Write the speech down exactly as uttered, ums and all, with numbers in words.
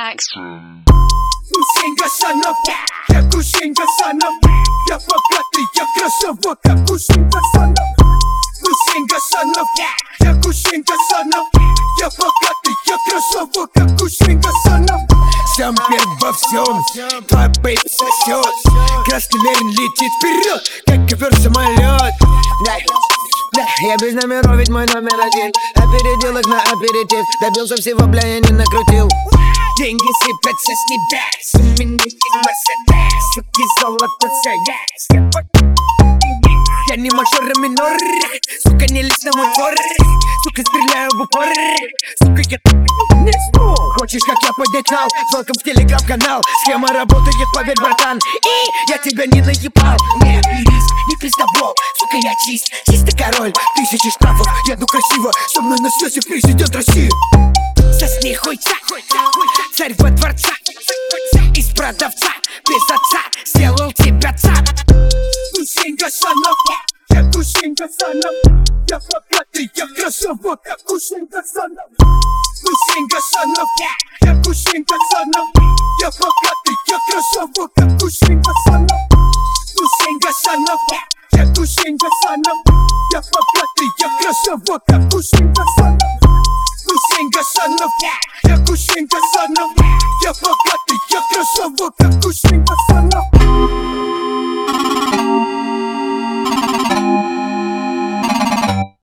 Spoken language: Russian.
Maximum. Гусенька санов, я гусенька санов. Я богатый, я красава, как гусенька санов. Гусенька санов, я гусенька санов. Я богатый, я красава, как гусенька санов. Сам первый во всем, твоя бейб сосет. Красный мерин летит вперед, как ковер-самолет. Я без номеров, ведь мой номер один. Опередил их на аперитив, добился всего, бля, я не накрутил. Деньги сыпятся с небес, знаменитый Мерседес, суки, золото, все есть. Я не мажор, а минор, сука, не лезь на мой двор. Сука, стреляю в упор, сука, я не сну. Хочешь, как я поднял, звонком в телеграм-канал. Схема работает, поверь, братан, и я тебя не наебал. Не риск, не приставал, сука, я чист, чистый король. Тысячи штрафов, еду красиво, со мной на связи президент России. Сосни хуйца, царь во дворца, из продавца, без отца, сделал тебя цап. Гусенька санов, я гусенька санов. Я богатый, я красава, как гусенька санов. Гусенька санов, я гусенька санов. Я богатый, я красава, как гусенька санов. Гусенька санов, я гусенька санов. Я богатый, я красава, как гусенька санов. Гусенька санов, я гусенька санов. Я богатый, я красава, как гусенька санов.